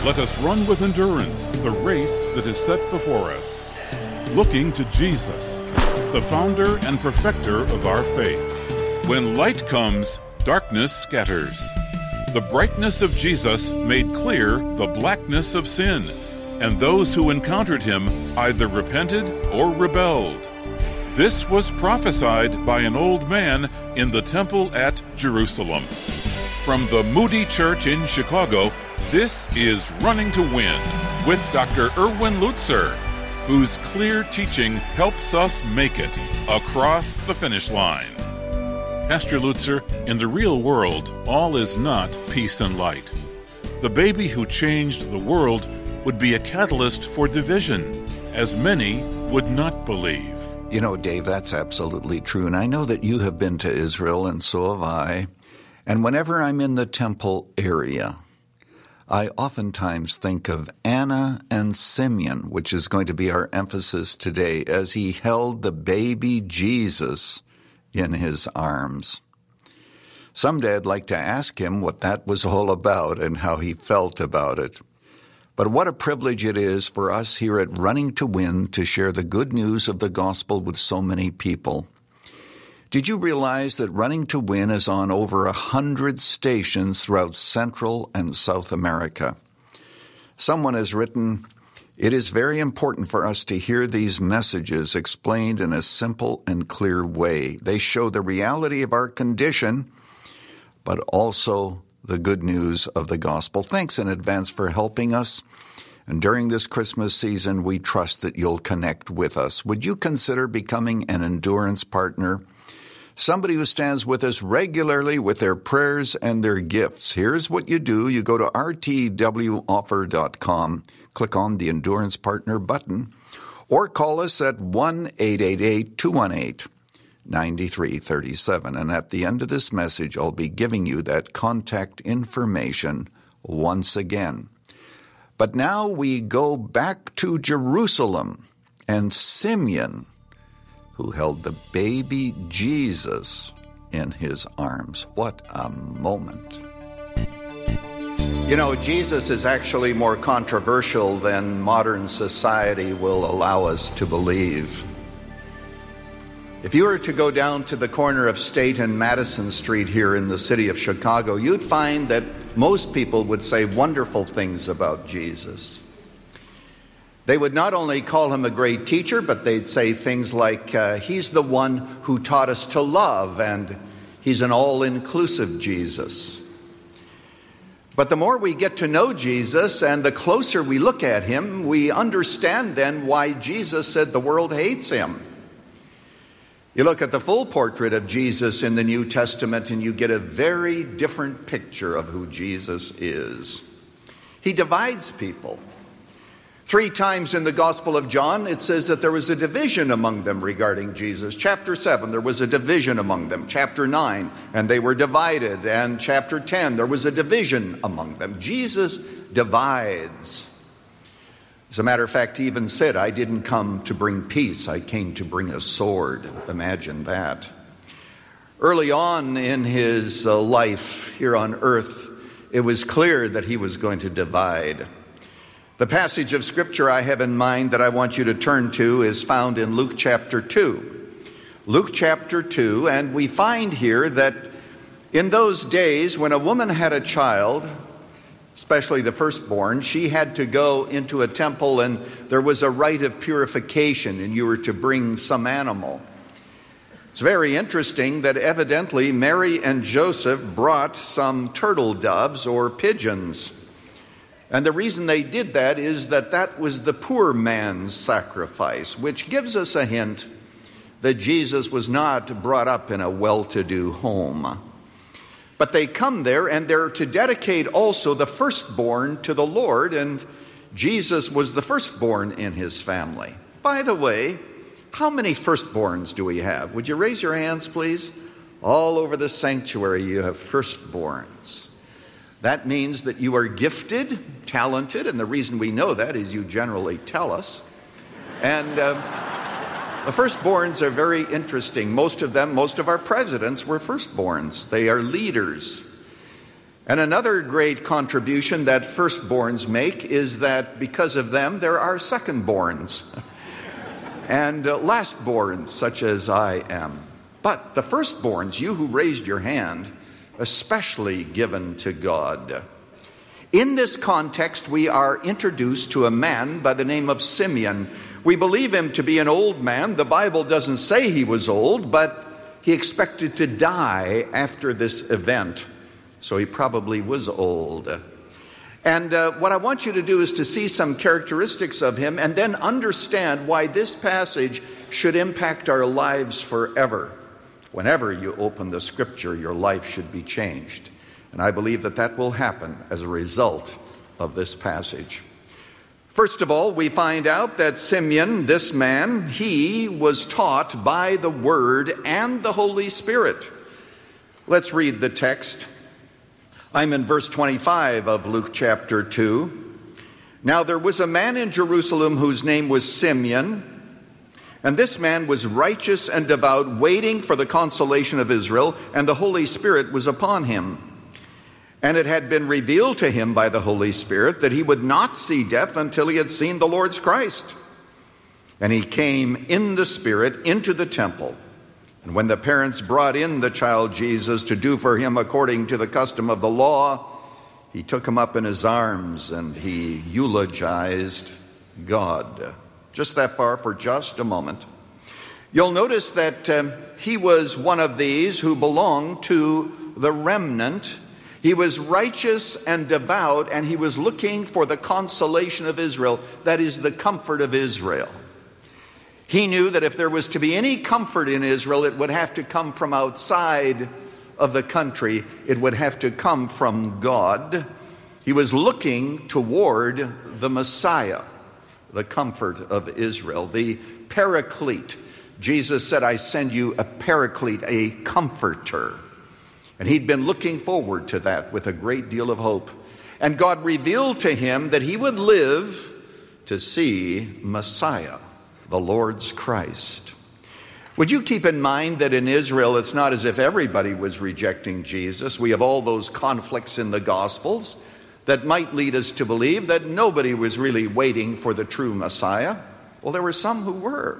Let us run with endurance the race that is set before us, looking to Jesus, the founder and perfecter of our faith. When light comes, darkness scatters. The brightness of Jesus made clear the blackness of sin, and those who encountered him either repented or rebelled. This was prophesied by an old man in the temple at Jerusalem. From the Moody Church in Chicago, this is Running to Win with Dr. Erwin Lutzer, whose clear teaching helps us make it across the finish line. Pastor Lutzer, in the real world, all is not peace and light. The baby who changed the world would be a catalyst for division, as many would not believe. You know, Dave, that's absolutely true. And I know that you have been to Israel, and so have I. And whenever I'm in the temple area, I oftentimes think of Anna and Simeon, which is going to be our emphasis today, as he held the baby Jesus in his arms. Someday I'd like to ask him what that was all about and how he felt about it. But what a privilege it is for us here at Running to Win to share the good news of the gospel with so many people. Did you realize that Running to Win is on over 100 stations throughout Central and South America? Someone has written, "It is very important for us to hear these messages explained in a simple and clear way. They show the reality of our condition, but also the good news of the gospel." Thanks in advance for helping us. And during this Christmas season, we trust that you'll connect with us. Would you consider becoming an endurance partner? Somebody who stands with us regularly with their prayers and their gifts. Here's what you do. You go to rtwoffer.com, click on the Endurance Partner button, or call us at 1-888-218-9337. And at the end of this message, I'll be giving you that contact information once again. But now we go back to Jerusalem and Simeon, who held the baby Jesus in his arms. What a moment. You know, Jesus is actually more controversial than modern society will allow us to believe. If you were to go down to the corner of State and Madison Street here in the city of Chicago, you'd find that most people would say wonderful things about Jesus. They would not only call him a great teacher, but they'd say things like, he's the one who taught us to love, and he's an all-inclusive Jesus. But the more we get to know Jesus and the closer we look at him, we understand then why Jesus said the world hates him. You look at the full portrait of Jesus in the New Testament and you get a very different picture of who Jesus is. He divides people. 3 times in the Gospel of John, it says that there was a division among them regarding Jesus. Chapter 7, there was a division among them. Chapter 9, and they were divided. And chapter 10, there was a division among them. Jesus divides. As a matter of fact, he even said, "I didn't come to bring peace. I came to bring a sword." Imagine that. Early on in his life here on earth, it was clear that he was going to divide. The passage of Scripture I have in mind that I want you to turn to is found in Luke chapter 2. Luke chapter 2, and we find here that in those days when a woman had a child, especially the firstborn, she had to go into a temple and there was a rite of purification and you were to bring some animal. It's very interesting that evidently Mary and Joseph brought some turtle doves or pigeons. And the reason they did that is that that was the poor man's sacrifice, which gives us a hint that Jesus was not brought up in a well-to-do home. But they come there and they're to dedicate also the firstborn to the Lord, and Jesus was the firstborn in his family. By the way, how many firstborns do we have? Would you raise your hands, please? All over the sanctuary you have firstborns. That means that you are gifted, talented, and the reason we know that is you generally tell us. And the firstborns are very interesting. Most of our presidents were firstborns. They are leaders. And another great contribution that firstborns make is that because of them, there are secondborns and lastborns, such as I am. But the firstborns, you who raised your hand, especially given to God. In this context, we are introduced to a man by the name of Simeon. We believe him to be an old man. The Bible doesn't say he was old, but he expected to die after this event. So he probably was old. And what I want you to do is to see some characteristics of him and then understand why this passage should impact our lives forever. Whenever you open the Scripture, your life should be changed. And I believe that that will happen as a result of this passage. First of all, we find out that Simeon, this man, he was taught by the Word and the Holy Spirit. Let's read the text. I'm in verse 25 of Luke chapter 2. Now there was a man in Jerusalem whose name was Simeon, and this man was righteous and devout, waiting for the consolation of Israel, and the Holy Spirit was upon him. And it had been revealed to him by the Holy Spirit that he would not see death until he had seen the Lord's Christ. And he came in the Spirit into the temple. And when the parents brought in the child Jesus to do for him according to the custom of the law, he took him up in his arms and he eulogized God. Just that far for just a moment. You'll notice that he was one of these who belonged to the remnant. He was righteous and devout, and he was looking for the consolation of Israel, that is, the comfort of Israel. He knew that if there was to be any comfort in Israel, it would have to come from outside of the country. It would have to come from God. He was looking toward the Messiah, the comfort of Israel, the Paraclete. Jesus said, I send you a Paraclete, a comforter. And he'd been looking forward to that with a great deal of hope. And God revealed to him that he would live to see Messiah, the Lord's Christ. Would you keep in mind that in Israel, it's not as if everybody was rejecting Jesus. We have all those conflicts in the Gospels that might lead us to believe that nobody was really waiting for the true Messiah. Well, there were some who were.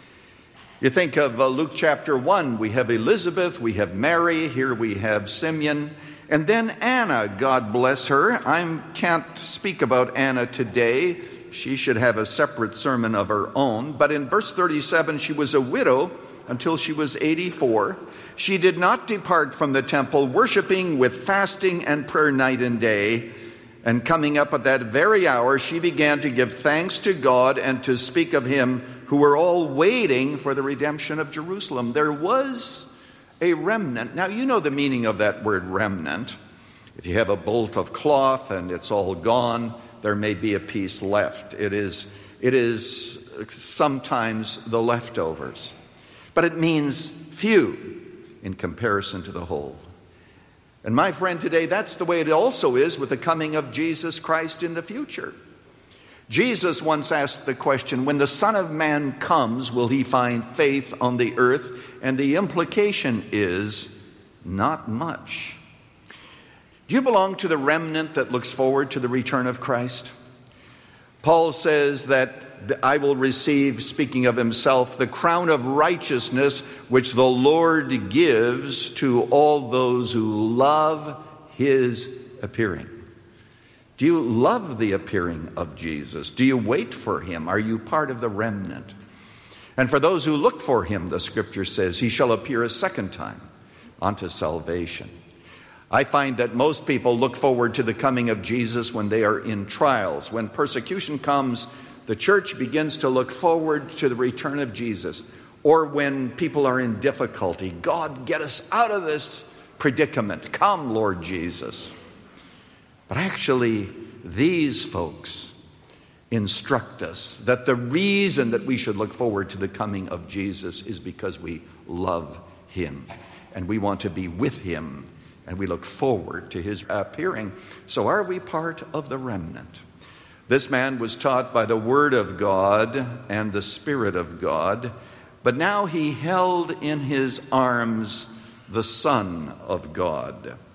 You think of Luke chapter 1, we have Elizabeth, we have Mary, here we have Simeon, and then Anna, God bless her. I can't speak about Anna today. She should have a separate sermon of her own. But in verse 37, she was a widow until she was 84. She did not depart from the temple, worshiping with fasting and prayer night and day. And coming up at that very hour, she began to give thanks to God and to speak of him who were all waiting for the redemption of Jerusalem. There was a remnant. Now, you know the meaning of that word remnant. If you have a bolt of cloth and it's all gone, there may be a piece left. It is sometimes the leftovers. But it means few in comparison to the whole. And my friend, today, that's the way it also is with the coming of Jesus Christ in the future. Jesus once asked the question, when the Son of Man comes, will he find faith on the earth? And the implication is, not much. Do you belong to the remnant that looks forward to the return of Christ? Paul says that I will receive, speaking of himself, the crown of righteousness which the Lord gives to all those who love his appearing. Do you love the appearing of Jesus? Do you wait for him? Are you part of the remnant? And for those who look for him, the scripture says, he shall appear a second time unto salvation. I find that most people look forward to the coming of Jesus when they are in trials. When persecution comes, the church begins to look forward to the return of Jesus. Or when people are in difficulty, God, get us out of this predicament. Come, Lord Jesus. But actually, these folks instruct us that the reason that we should look forward to the coming of Jesus is because we love him and we want to be with him and we look forward to his appearing. So are we part of the remnant? This man was taught by the Word of God and the Spirit of God, but now he held in his arms the Son of God.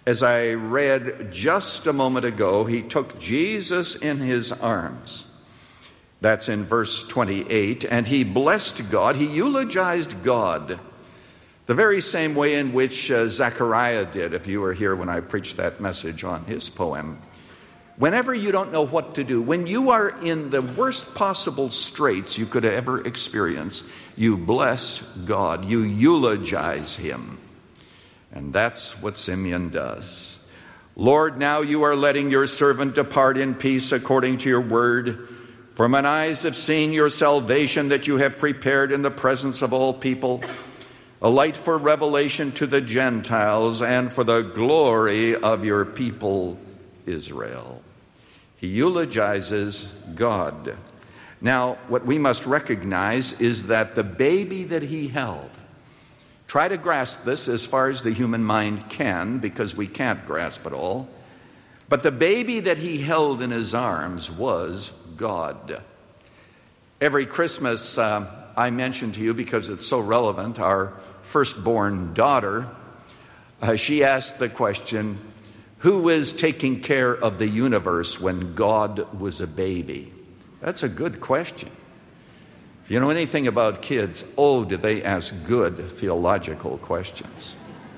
As I read just a moment ago, he took Jesus in his arms. That's in verse 28. And he blessed God. He eulogized God the very same way in which Zechariah did, if you were here when I preached that message on his poem. Whenever you don't know what to do, when you are in the worst possible straits you could ever experience, you bless God. You eulogize him. And that's what Simeon does. Lord, now you are letting your servant depart in peace according to your word. For mine eyes have seen your salvation that you have prepared in the presence of all people, a light for revelation to the Gentiles and for the glory of your people Israel. He eulogizes God. Now, what we must recognize is that the baby that he held, try to grasp this as far as the human mind can, because we can't grasp it all. But the baby that he held in his arms was God. Every Christmas, I mention to you, because it's so relevant, our firstborn daughter, she asked the question, who was taking care of the universe when God was a baby? That's a good question. If you know anything about kids, do they ask good theological questions.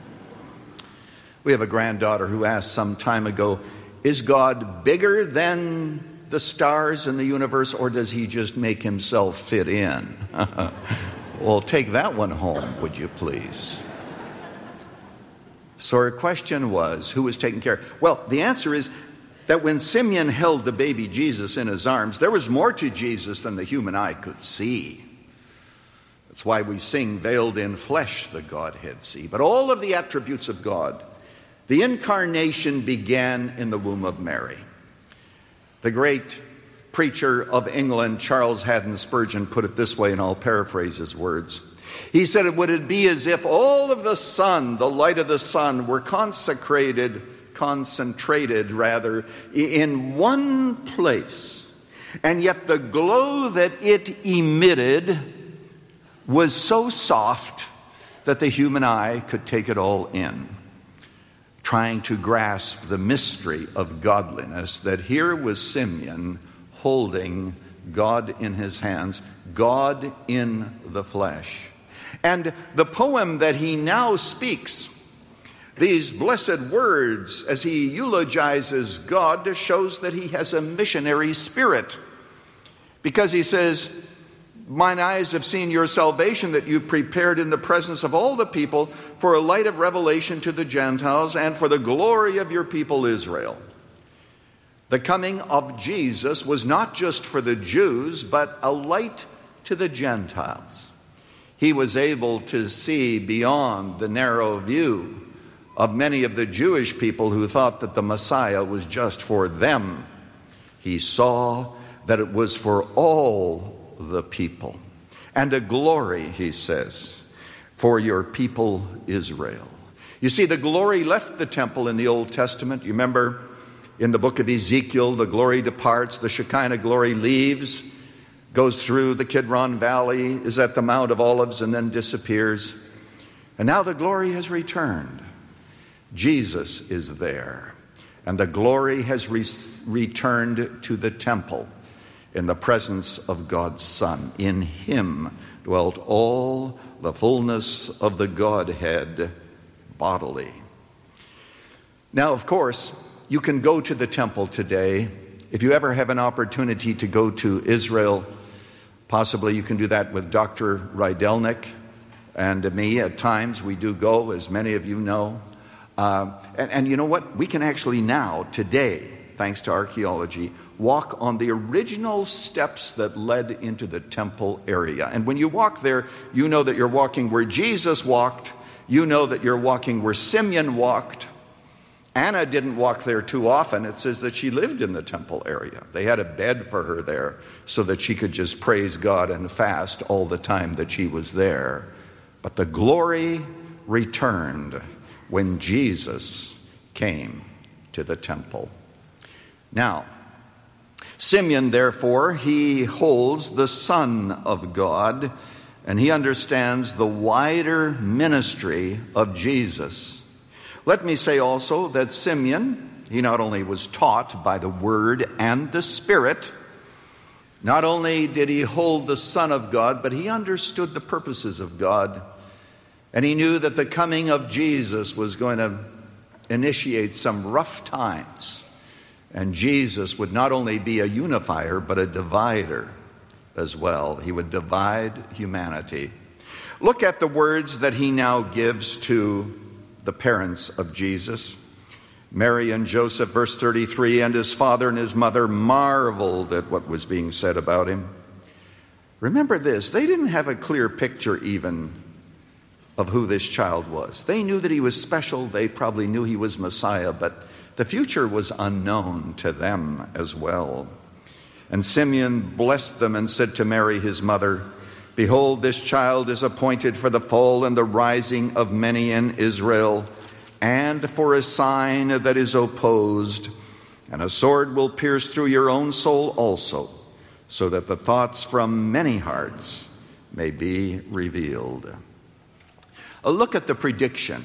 We have a granddaughter who asked some time ago, is God bigger than the stars in the universe, or does he just make himself fit in? Well, take that one home, would you please? So her question was, who was taking care? Well, the answer is that when Simeon held the baby Jesus in his arms, there was more to Jesus than the human eye could see. That's why we sing, veiled in flesh the Godhead see. But all of the attributes of God, the incarnation began in the womb of Mary. The great preacher of England, Charles Haddon Spurgeon, put it this way, and I'll paraphrase his words. He said, it would be as if all of the sun, the light of the sun, were concentrated in one place. And yet the glow that it emitted was so soft that the human eye could take it all in, trying to grasp the mystery of godliness, that here was Simeon holding God in his hands, God in the flesh. And the poem that he now speaks, these blessed words as he eulogizes God, shows that he has a missionary spirit. Because he says, mine eyes have seen your salvation that you prepared in the presence of all the people for a light of revelation to the Gentiles and for the glory of your people Israel. The coming of Jesus was not just for the Jews, but a light to the Gentiles. He was able to see beyond the narrow view of many of the Jewish people who thought that the Messiah was just for them. He saw that it was for all the people. And a glory, he says, for your people Israel. You see, the glory left the temple in the Old Testament. You remember in the book of Ezekiel, the glory departs, the Shekinah glory leaves, goes through the Kidron Valley, is at the Mount of Olives, and then disappears. And now the glory has returned. Jesus is there. And the glory has returned to the temple in the presence of God's Son. In him dwelt all the fullness of the Godhead bodily. Now, of course, you can go to the temple today. If you ever have an opportunity to go to Israel, possibly you can do that with Dr. Rydelnik and me. At times we do go, as many of you know. And you know what? We can actually now, today, thanks to archaeology, walk on the original steps that led into the temple area. And when you walk there, you know that you're walking where Jesus walked. You know that you're walking where Simeon walked. Anna didn't walk there too often. It says that she lived in the temple area. They had a bed for her there so that she could just praise God and fast all the time that she was there. But the glory returned when Jesus came to the temple. Now, Simeon, therefore, he holds the Son of God, and he understands the wider ministry of Jesus. Let me say also that Simeon, he not only was taught by the Word and the Spirit, not only did he hold the Son of God, but he understood the purposes of God. And he knew that the coming of Jesus was going to initiate some rough times. And Jesus would not only be a unifier, but a divider as well. He would divide humanity. Look at the words that he now gives to the parents of Jesus. Mary and Joseph, verse 33, and his father and his mother marveled at what was being said about him. Remember this, they didn't have a clear picture even of who this child was. They knew that he was special. They probably knew he was Messiah, but the future was unknown to them as well. And Simeon blessed them and said to Mary, his mother, behold, this child is appointed for the fall and the rising of many in Israel, and for a sign that is opposed, and a sword will pierce through your own soul also, so that the thoughts from many hearts may be revealed. Look at the prediction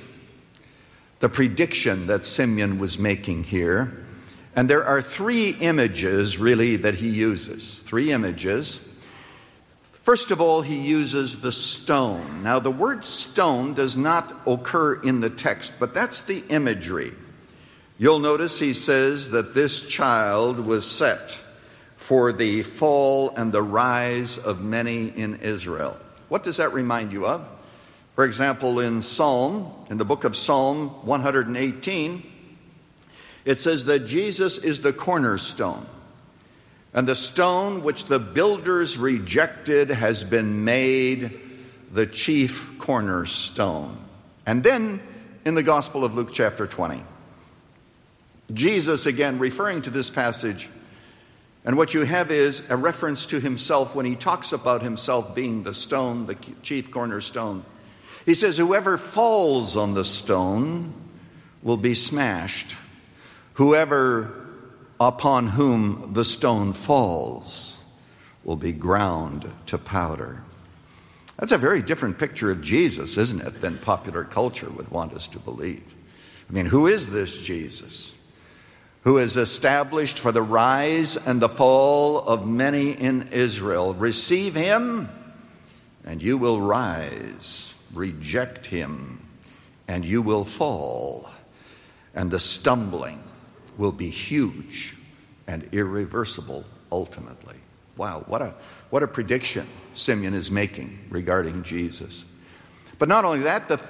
that Simeon was making here. And there are three images, really, that he uses. Three images. First of all, he uses the stone. Now, the word stone does not occur in the text, but that's the imagery. You'll notice he says that this child was set for the fall and the rise of many in Israel. What does that remind you of? For example, in the book of Psalm 118, it says that Jesus is the cornerstone, and the stone which the builders rejected has been made the chief cornerstone. And then in the Gospel of Luke chapter 20, Jesus, again referring to this passage, and what you have is a reference to himself when he talks about himself being the stone, the chief cornerstone. He says, whoever falls on the stone will be smashed. Whoever upon whom the stone falls will be ground to powder. That's a very different picture of Jesus, isn't it, than popular culture would want us to believe. I mean, who is this Jesus who is established for the rise and the fall of many in Israel? Receive him, and you will rise. Reject him, and you will fall. And the stumbling will be huge and irreversible ultimately. Wow, what a prediction Simeon is making regarding Jesus. But not only that, the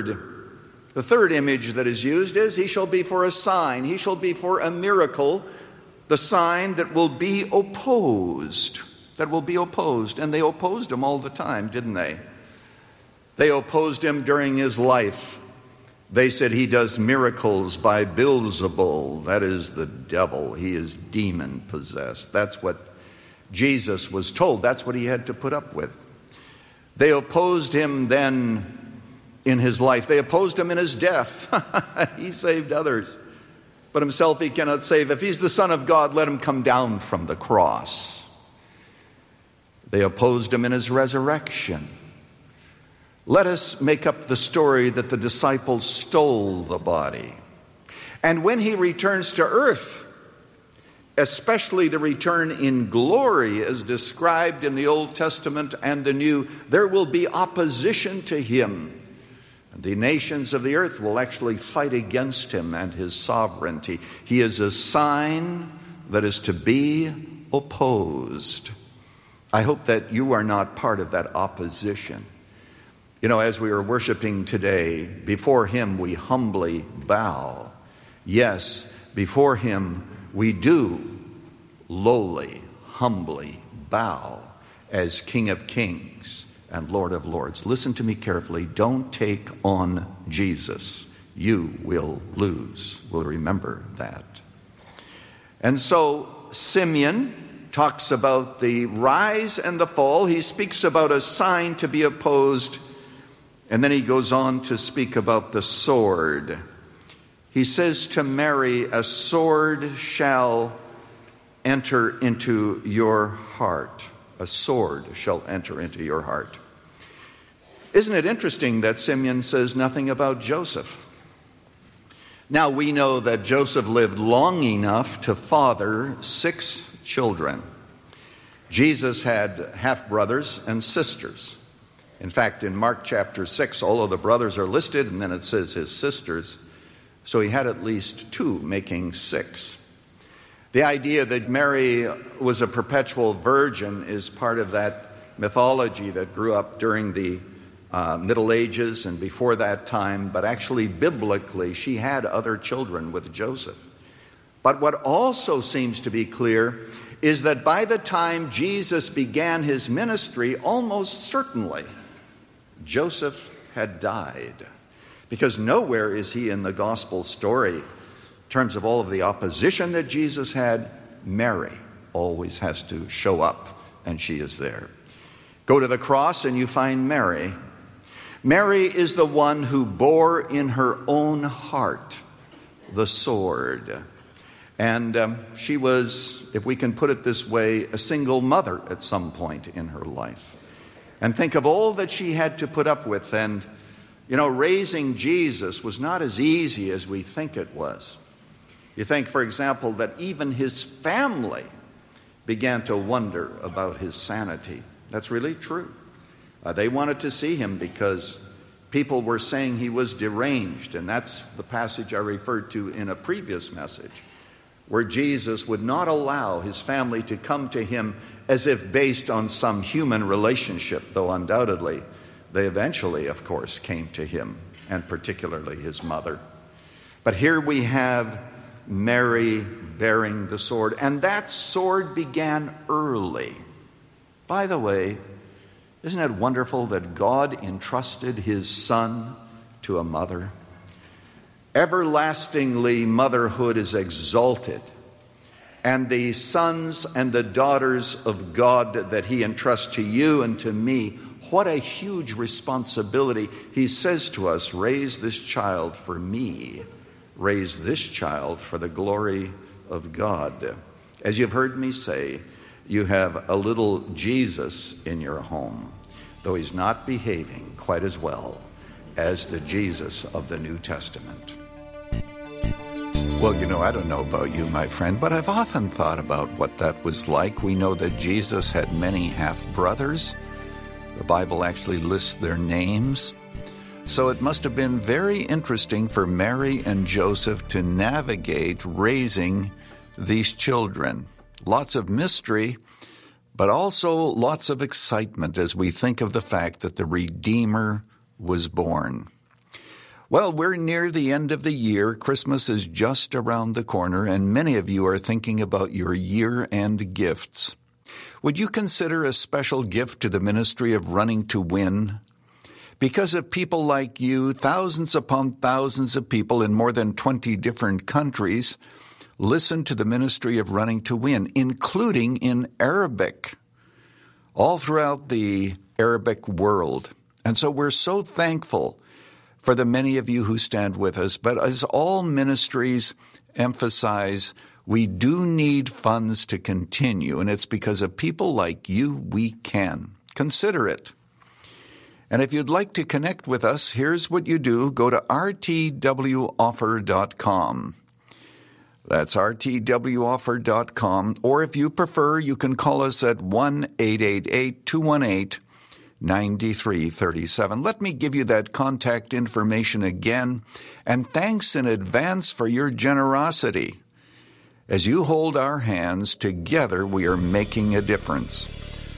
third image that is used is he shall be for a sign. He shall be for a miracle, the sign that will be opposed. That will be opposed. And they opposed him all the time, didn't they? They opposed him during his life. They said he does miracles by Beelzebul. That is the devil. He is demon-possessed. That's what Jesus was told. That's what he had to put up with. They opposed him then in his life. They opposed him in his death. He saved others, but himself he cannot save. If he's the Son of God, let him come down from the cross. They opposed him in his resurrection. Let us make up the story that the disciples stole the body. And when he returns to earth, especially the return in glory as described in the Old Testament and the New, there will be opposition to him. And the nations of the earth will actually fight against him and his sovereignty. He is a sign that is to be opposed. I hope that you are not part of that opposition. You know, as we are worshiping today, before him we humbly bow. Yes, before him we do lowly, humbly bow as King of Kings and Lord of Lords. Listen to me carefully. Don't take on Jesus. You will lose. We'll remember that. And so Simeon talks about the rise and the fall. He speaks about a sign to be opposed. And then he goes on to speak about the sword. He says to Mary, a sword shall enter into your heart. A sword shall enter into your heart. Isn't it interesting that Simeon says nothing about Joseph? Now we know that Joseph lived long enough to father 6 children. Jesus had half-brothers and sisters. In fact, in Mark chapter 6, all of the brothers are listed, and then it says his sisters. So he had at least 2, making 6. The idea that Mary was a perpetual virgin is part of that mythology that grew up during the Middle Ages and before that time, but actually biblically she had other children with Joseph. But what also seems to be clear is that by the time Jesus began his ministry, almost certainly Joseph had died, because nowhere is he in the gospel story in terms of all of the opposition that Jesus had. Mary always has to show up, and she is there. Go to the cross and you find Mary. Mary is the one who bore in her own heart the sword. And she was, if we can put it this way, a single mother at some point in her life. And think of all that she had to put up with. And, raising Jesus was not as easy as we think it was. You think, for example, that even his family began to wonder about his sanity. That's really true. They wanted to see him because people were saying he was deranged. And that's the passage I referred to in a previous message, where Jesus would not allow his family to come to him as if based on some human relationship, though undoubtedly they eventually, of course, came to him, and particularly his mother. But here we have Mary bearing the sword, and that sword began early. By the way, isn't it wonderful that God entrusted his son to a mother? Everlastingly, motherhood is exalted. And the sons and the daughters of God that he entrusts to you and to me, what a huge responsibility. He says to us, raise this child for me. Raise this child for the glory of God. As you've heard me say, you have a little Jesus in your home, though he's not behaving quite as well as the Jesus of the New Testament. Well, I don't know about you, my friend, but I've often thought about what that was like. We know that Jesus had many half-brothers. The Bible actually lists their names. So it must have been very interesting for Mary and Joseph to navigate raising these children. Lots of mystery, but also lots of excitement as we think of the fact that the Redeemer was born. Well, we're near the end of the year. Christmas is just around the corner, and many of you are thinking about your year-end gifts. Would you consider a special gift to the ministry of Running to Win? Because of people like you, thousands upon thousands of people in more than 20 different countries listen to the ministry of Running to Win, including in Arabic, all throughout the Arabic world. And so we're so thankful for the many of you who stand with us. But as all ministries emphasize, we do need funds to continue, and it's because of people like you we can. Consider it. And if you'd like to connect with us, here's what you do. Go to rtwoffer.com. That's rtwoffer.com. Or if you prefer, you can call us at 1-888-218-9337. Let me give you that contact information again. And thanks in advance for your generosity. As you hold our hands, together we are making a difference.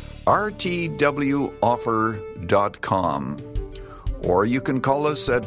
rtwoffer.com. Or you can call us at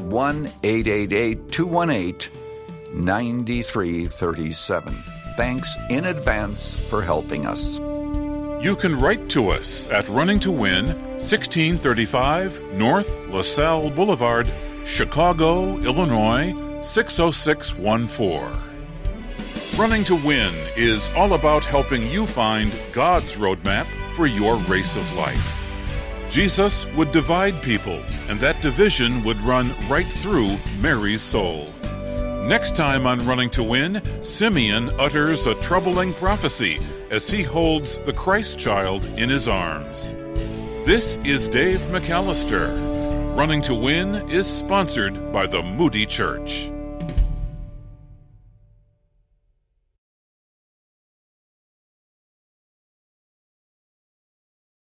1-888-218-9337. Thanks in advance for helping us. You can write to us at Running to Win, 1635 North LaSalle Boulevard, Chicago, Illinois, 60614. Running to Win is all about helping you find God's roadmap for your race of life. Jesus would divide people, and that division would run right through Mary's soul. Next time on Running to Win, Simeon utters a troubling prophecy as he holds the Christ child in his arms. This is Dave McAllister. Running to Win is sponsored by the Moody Church.